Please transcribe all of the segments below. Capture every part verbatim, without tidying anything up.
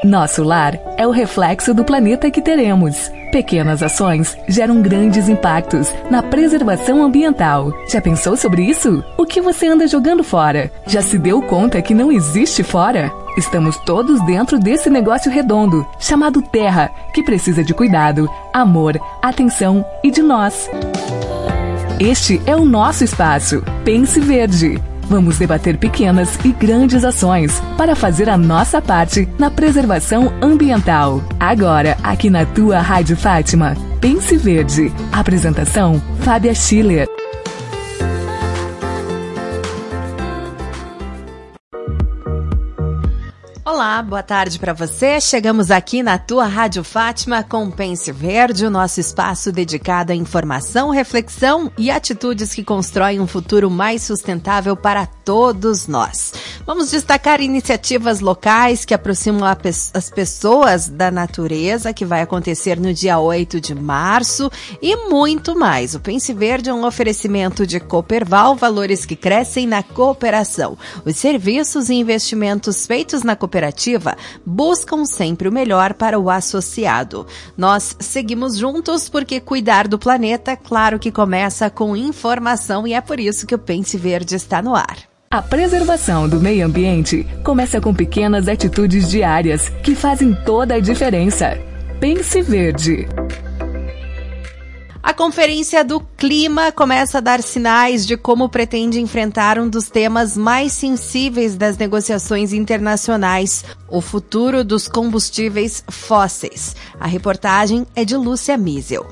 Nosso lar é o reflexo do planeta que teremos. Pequenas ações geram grandes impactos na preservação ambiental. Já pensou sobre isso? O que você anda jogando fora? Já se deu conta que não existe fora? Estamos todos dentro desse negócio redondo, chamado Terra, que precisa de cuidado, amor, atenção e de nós. Este é o nosso espaço. Pense Verde. Vamos debater pequenas e grandes ações para fazer a nossa parte na preservação ambiental. Agora, aqui na tua Rádio Fátima, Pense Verde. Apresentação, Fábia Schiller. Olá, boa tarde para você. Chegamos aqui na tua Rádio Fátima com Pense Verde, o nosso espaço dedicado à informação, reflexão e atitudes que constroem um futuro mais sustentável para todos nós. Vamos destacar iniciativas locais que aproximam a pe- as pessoas da natureza, que vai acontecer no dia oito de março e muito mais. O Pense Verde é um oferecimento de Cooperval, valores que crescem na cooperação. Os serviços e investimentos feitos na cooperação buscam sempre o melhor para o associado. Nós seguimos juntos porque cuidar do planeta, claro que começa com informação e é por isso que o Pense Verde está no ar. A preservação do meio ambiente começa com pequenas atitudes diárias que fazem toda a diferença. Pense Verde. A Conferência do Clima começa a dar sinais de como pretende enfrentar um dos temas mais sensíveis das negociações internacionais, o futuro dos combustíveis fósseis. A reportagem é de Lúcia Miesel.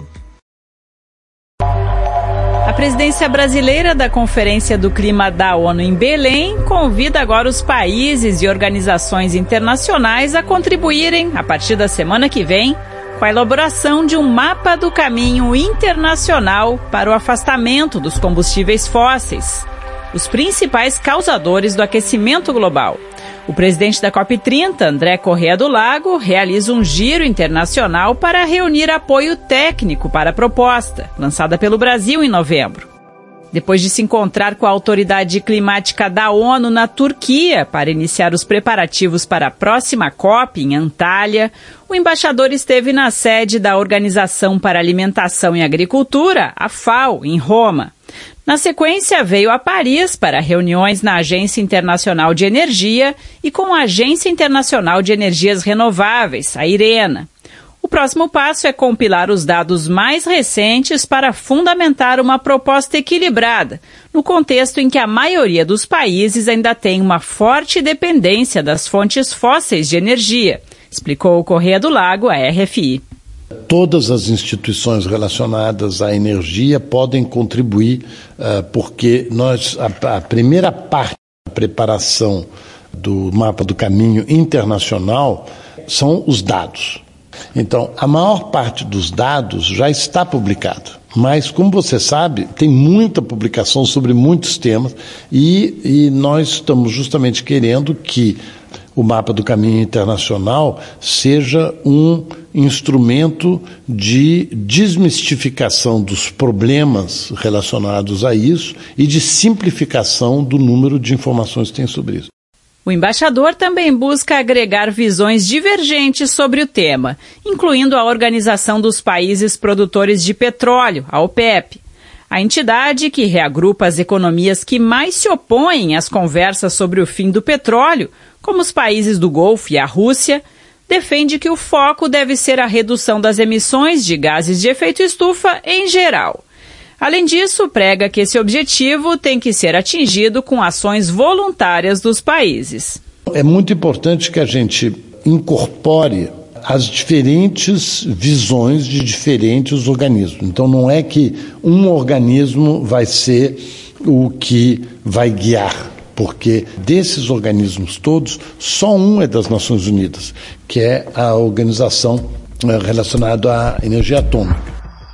A presidência brasileira da Conferência do Clima da ONU em Belém convida agora os países e organizações internacionais a contribuírem, a partir da semana que vem, com a elaboração de um mapa do caminho internacional para o afastamento dos combustíveis fósseis, os principais causadores do aquecimento global. O presidente da COP trinta, André Corrêa do Lago, realiza um giro internacional para reunir apoio técnico para a proposta, lançada pelo Brasil em novembro. Depois de se encontrar com a Autoridade Climática da ONU na Turquia para iniciar os preparativos para a próxima COP em Antália, o embaixador esteve na sede da Organização para Alimentação e Agricultura, a FAO, em Roma. Na sequência, veio a Paris para reuniões na Agência Internacional de Energia e com a Agência Internacional de Energias Renováveis, a IRENA. O próximo passo é compilar os dados mais recentes para fundamentar uma proposta equilibrada, no contexto em que a maioria dos países ainda tem uma forte dependência das fontes fósseis de energia, explicou o Corrêa do Lago à R F I. Todas as instituições relacionadas à energia podem contribuir, uh, porque nós, a, a primeira parte da preparação do mapa do caminho internacional são os dados. Então, a maior parte dos dados já está publicado, mas, como você sabe, tem muita publicação sobre muitos temas e, e nós estamos justamente querendo que o mapa do caminho internacional seja um instrumento de desmistificação dos problemas relacionados a isso e de simplificação do número de informações que tem sobre isso. O embaixador também busca agregar visões divergentes sobre o tema, incluindo a Organização dos Países Produtores de Petróleo, a OPEP. A entidade, que reagrupa as economias que mais se opõem às conversas sobre o fim do petróleo, como os países do Golfo e a Rússia, defende que o foco deve ser a redução das emissões de gases de efeito estufa em geral. Além disso, prega que esse objetivo tem que ser atingido com ações voluntárias dos países. É muito importante que a gente incorpore as diferentes visões de diferentes organismos. Então não é que um organismo vai ser o que vai guiar, porque desses organismos todos, só um é das Nações Unidas, que é a organização relacionada à energia atômica.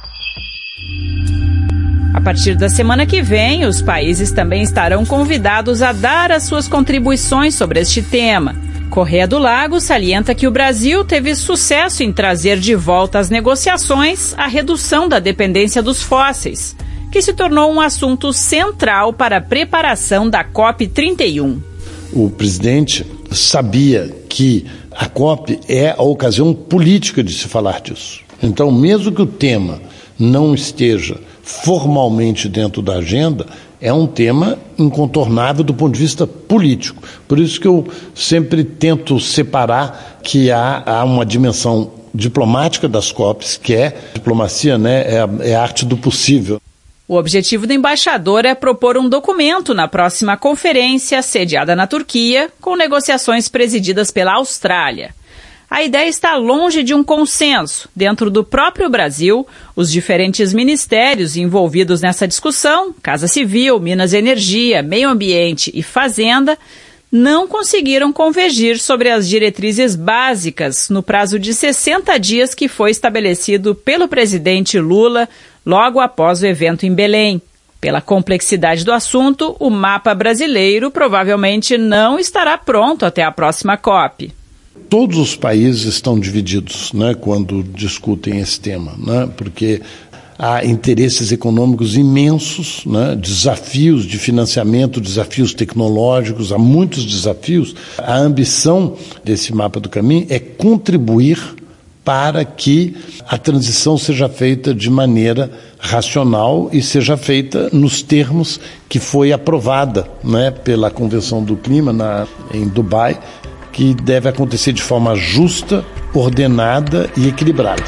A partir da semana que vem, os países também estarão convidados a dar as suas contribuições sobre este tema. Corrêa do Lago salienta que o Brasil teve sucesso em trazer de volta às negociações a redução da dependência dos fósseis, que se tornou um assunto central para a preparação da COP trinta e um. O presidente sabia que a COP é a ocasião política de se falar disso. Então, mesmo que o tema não esteja formalmente dentro da agenda, é um tema incontornável do ponto de vista político. Por isso que eu sempre tento separar que há, há uma dimensão diplomática das COPs, que é diplomacia, né, é a, é a arte do possível. O objetivo do embaixador é propor um documento na próxima conferência, sediada na Turquia, com negociações presididas pela Austrália. A ideia está longe de um consenso. Dentro do próprio Brasil, os diferentes ministérios envolvidos nessa discussão, Casa Civil, Minas e Energia, Meio Ambiente e Fazenda, não conseguiram convergir sobre as diretrizes básicas no prazo de sessenta dias que foi estabelecido pelo presidente Lula logo após o evento em Belém. Pela complexidade do assunto, o mapa brasileiro provavelmente não estará pronto até a próxima COP. Todos os países estão divididos, né, quando discutem esse tema, né, porque há interesses econômicos imensos, né, desafios de financiamento, desafios tecnológicos, há muitos desafios. A ambição desse mapa do caminho é contribuir para que a transição seja feita de maneira racional e seja feita nos termos que foi aprovada, né, pela Convenção do Clima na, em Dubai, que deve acontecer de forma justa, ordenada e equilibrada.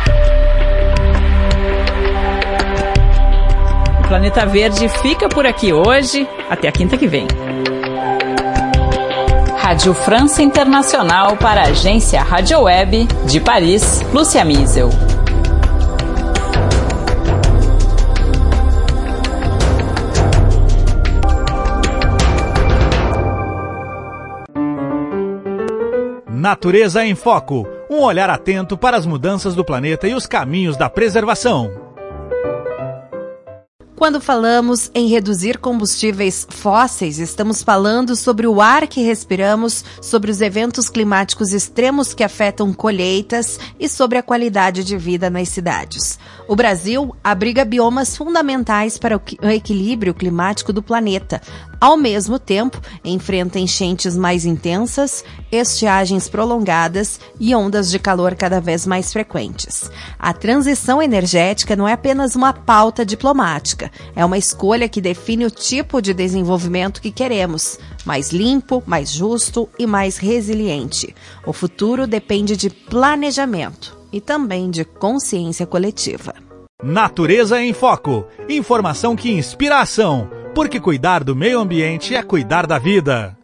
O Planeta Verde fica por aqui hoje. Até a quinta que vem. Rádio França Internacional para a agência Rádio Web de Paris, Lúcia Miesel. Natureza em Foco, um olhar atento para as mudanças do planeta e os caminhos da preservação. Quando falamos em reduzir combustíveis fósseis, estamos falando sobre o ar que respiramos, sobre os eventos climáticos extremos que afetam colheitas e sobre a qualidade de vida nas cidades. O Brasil abriga biomas fundamentais para o equilíbrio climático do planeta. Ao mesmo tempo, enfrenta enchentes mais intensas, estiagens prolongadas e ondas de calor cada vez mais frequentes. A transição energética não é apenas uma pauta diplomática, é uma escolha que define o tipo de desenvolvimento que queremos, mais limpo, mais justo e mais resiliente. O futuro depende de planejamento e também de consciência coletiva. Natureza em Foco. Informação que inspira a ação, porque cuidar do meio ambiente é cuidar da vida.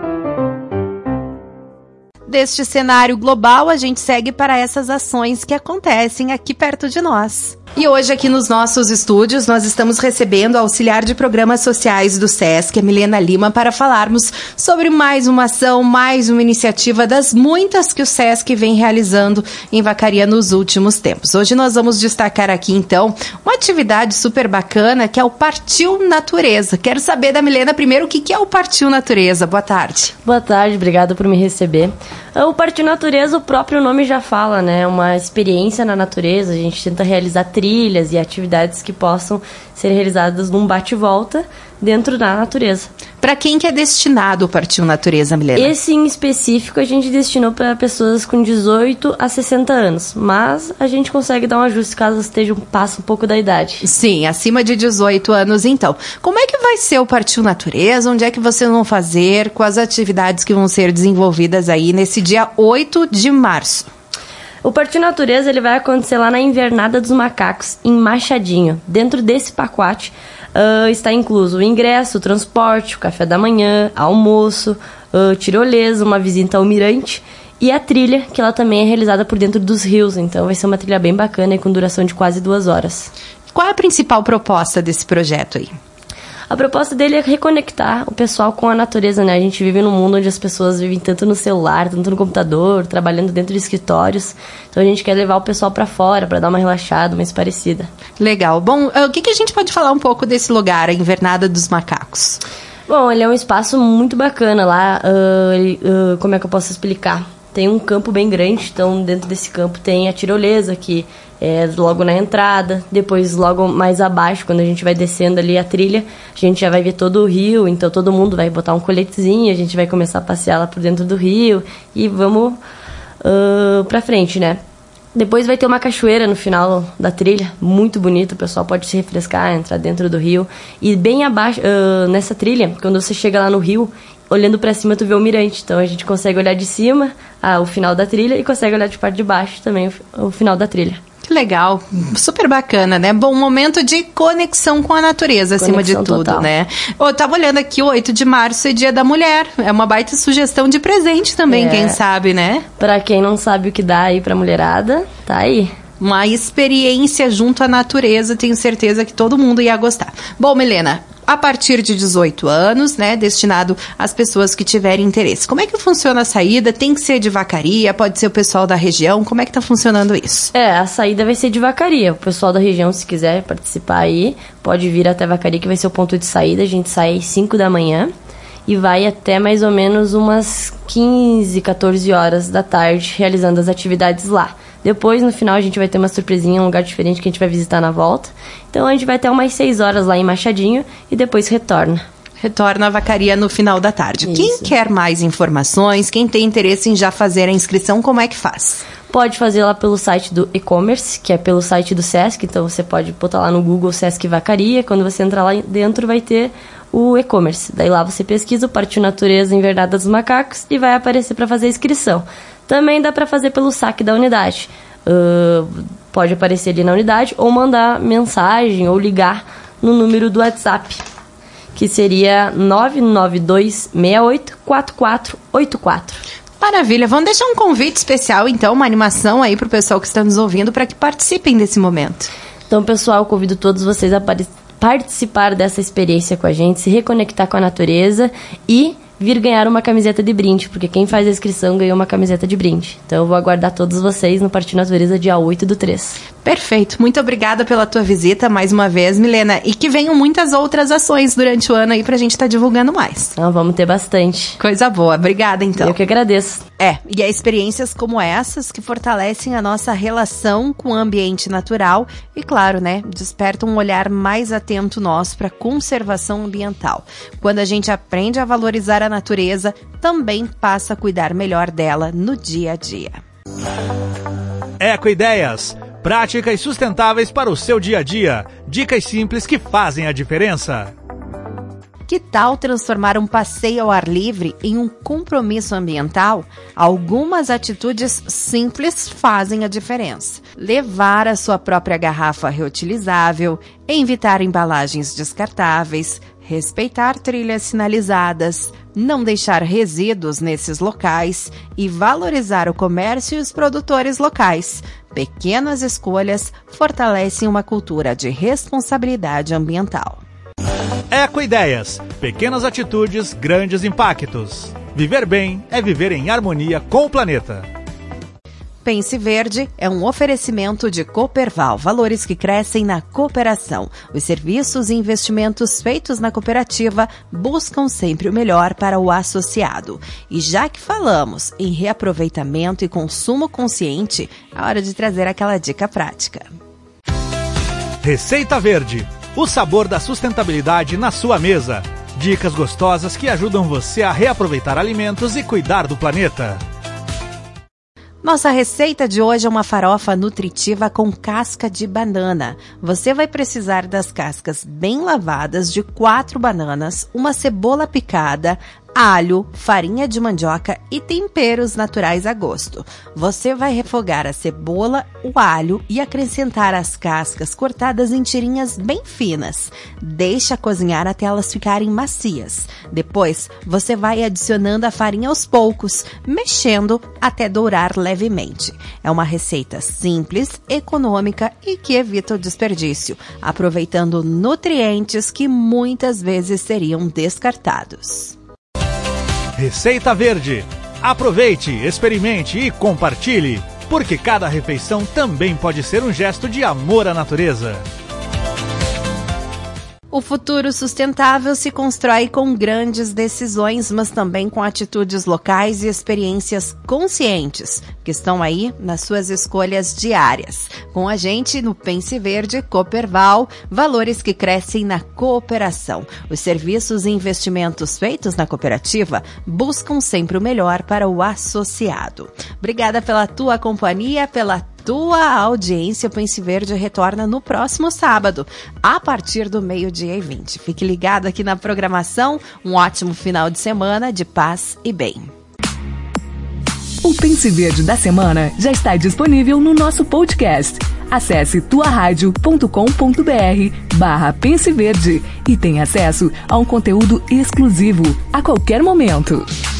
Deste cenário global, a gente segue para essas ações que acontecem aqui perto de nós. E hoje aqui nos nossos estúdios nós estamos recebendo a auxiliar de programas sociais do SESC, a Milena Lima, para falarmos sobre mais uma ação, mais uma iniciativa das muitas que o SESC vem realizando em Vacaria nos últimos tempos. Hoje nós vamos destacar aqui então uma atividade super bacana que é o Partiu Natureza. Quero saber da Milena primeiro o que é o Partiu Natureza. Boa tarde. Boa tarde, obrigada por me receber. O Partiu Natureza, o próprio nome já fala, né? É uma experiência na natureza, a gente tenta realizar trilhas e atividades que possam ser realizadas num bate-volta dentro da natureza. Para quem que é destinado o Partiu Natureza, Milena? Esse em específico a gente destinou para pessoas com dezoito a sessenta anos, mas a gente consegue dar um ajuste caso estejam passe um pouco da idade. Sim, acima de dezoito anos então. Como é que vai ser o Partiu Natureza? Onde é que vocês vão fazer? Quais atividades que vão ser desenvolvidas aí nesse dia oito de março? O Partiu Natureza ele vai acontecer lá na Invernada dos Macacos, em Machadinho. Dentro desse pacote uh, está incluso o ingresso, o transporte, o café da manhã, almoço, uh, tirolesa, uma visita ao mirante e a trilha, que ela também é realizada por dentro dos rios. Então vai ser uma trilha bem bacana e com duração de quase duas horas. Qual é a principal proposta desse projeto aí? A proposta dele é reconectar o pessoal com a natureza, né? A gente vive num mundo onde as pessoas vivem tanto no celular, tanto no computador, trabalhando dentro de escritórios. Então a gente quer levar o pessoal para fora, para dar uma relaxada, mais parecida. Legal. Bom, uh, o que, que a gente pode falar um pouco desse lugar, a Invernada dos Macacos? Bom, ele é um espaço muito bacana lá. Uh, ele, uh, como é que eu posso explicar? tem um campo bem grande, então dentro desse campo tem a tirolesa, que é logo na entrada. Depois, logo mais abaixo, quando a gente vai descendo ali a trilha, a gente já vai ver todo o rio, então todo mundo vai botar um coletezinho, a gente vai começar a passear lá por dentro do rio e vamos uh, pra frente, né? Depois vai ter uma cachoeira no final da trilha, muito bonito, o pessoal pode se refrescar, entrar dentro do rio. E bem abaixo, uh, nessa trilha, quando você chega lá no rio, olhando pra cima tu vê o mirante, então a gente consegue olhar de cima ah, o final da trilha e consegue olhar de parte de baixo também o, o final da trilha. Que legal, super bacana, né? Bom, momento de conexão com a natureza, conexão acima de tudo, total. Né? Eu tava olhando aqui, o oito de março é Dia da Mulher, é uma baita sugestão de presente também, é. Quem sabe, né? Pra quem não sabe o que dá aí pra mulherada, tá aí. Uma experiência junto à natureza, tenho certeza que todo mundo ia gostar. Bom, Milena, a partir de dezoito anos, né, destinado às pessoas que tiverem interesse. Como é que funciona a saída? Tem que ser de Vacaria? Pode ser o pessoal da região? Como é que tá funcionando isso? É, a saída vai ser de Vacaria. O pessoal da região, se quiser participar aí, pode vir até Vacaria, que vai ser o ponto de saída. A gente sai às cinco da manhã e vai até mais ou menos umas quinze, quatorze horas da tarde, realizando as atividades lá. Depois, no final, a gente vai ter uma surpresinha, um lugar diferente que a gente vai visitar na volta. Então, a gente vai até umas seis horas lá em Machadinho e depois retorna. Retorna a Vacaria no final da tarde. Isso. Quem quer mais informações, quem tem interesse em já fazer a inscrição, como é que faz? Pode fazer lá pelo site do e-commerce, que é pelo site do Sesc. Então, você pode botar lá no Google Sesc Vacaria. Quando você entrar lá dentro, vai ter o e-commerce. Daí lá você pesquisa o Partiu Natureza Invernada dos Macacos e vai aparecer para fazer a inscrição. Também dá para fazer pelo saque da unidade. Uh, pode aparecer ali na unidade ou mandar mensagem ou ligar no número do WhatsApp, que seria nove nove dois seis oito quatro quatro oito quatro. Maravilha, vamos deixar um convite especial, então, uma animação aí para o pessoal que está nos ouvindo para que participem desse momento. Então, pessoal, eu convido todos vocês a participar dessa experiência com a gente, se reconectar com a natureza e vir ganhar uma camiseta de brinde, porque quem faz a inscrição ganhou uma camiseta de brinde. Então eu vou aguardar todos vocês no Partiu Natureza dia oito do três. Perfeito, muito obrigada pela tua visita mais uma vez, Milena, e que venham muitas outras ações durante o ano aí pra gente estar tá divulgando mais. Então vamos ter bastante. Coisa boa, obrigada então. Eu que agradeço. É, e é experiências como essas que fortalecem a nossa relação com o ambiente natural e, claro, né, despertam um olhar mais atento nosso para conservação ambiental. Quando a gente aprende a valorizar a natureza, também passa a cuidar melhor dela no dia a dia. Ecoideias, práticas sustentáveis para o seu dia a dia. Dicas simples que fazem a diferença. Que tal transformar um passeio ao ar livre em um compromisso ambiental? Algumas atitudes simples fazem a diferença. Levar a sua própria garrafa reutilizável, evitar embalagens descartáveis, respeitar trilhas sinalizadas, não deixar resíduos nesses locais e valorizar o comércio e os produtores locais. Pequenas escolhas fortalecem uma cultura de responsabilidade ambiental. Ecoideias, pequenas atitudes, grandes impactos. Viver bem é viver em harmonia com o planeta. Pense Verde é um oferecimento de Cooperval, valores que crescem na cooperação. Os serviços e investimentos feitos na cooperativa buscam sempre o melhor para o associado. E já que falamos em reaproveitamento e consumo consciente, é hora de trazer aquela dica prática. Receita Verde, o sabor da sustentabilidade na sua mesa. Dicas gostosas que ajudam você a reaproveitar alimentos e cuidar do planeta. Nossa receita de hoje é uma farofa nutritiva com casca de banana. Você vai precisar das cascas bem lavadas de quatro bananas, uma cebola picada, alho, farinha de mandioca e temperos naturais a gosto. Você vai refogar a cebola, o alho e acrescentar as cascas cortadas em tirinhas bem finas. Deixa cozinhar até elas ficarem macias. Depois, você vai adicionando a farinha aos poucos, mexendo até dourar levemente. É uma receita simples, econômica e que evita o desperdício, aproveitando nutrientes que muitas vezes seriam descartados. Receita Verde. Aproveite, experimente e compartilhe, porque cada refeição também pode ser um gesto de amor à natureza. O futuro sustentável se constrói com grandes decisões, mas também com atitudes locais e experiências conscientes, que estão aí nas suas escolhas diárias. Com a gente no Pense Verde Cooperval, valores que crescem na cooperação. Os serviços e investimentos feitos na cooperativa buscam sempre o melhor para o associado. Obrigada pela tua companhia, pela tua audiência. O Pense Verde retorna no próximo sábado, a partir do meio-dia e vinte. Fique ligado aqui na programação. Um ótimo final de semana de paz e bem. O Pense Verde da semana já está disponível no nosso podcast. Acesse tuaradio.com.br barra Pense Verde e tenha acesso a um conteúdo exclusivo a qualquer momento.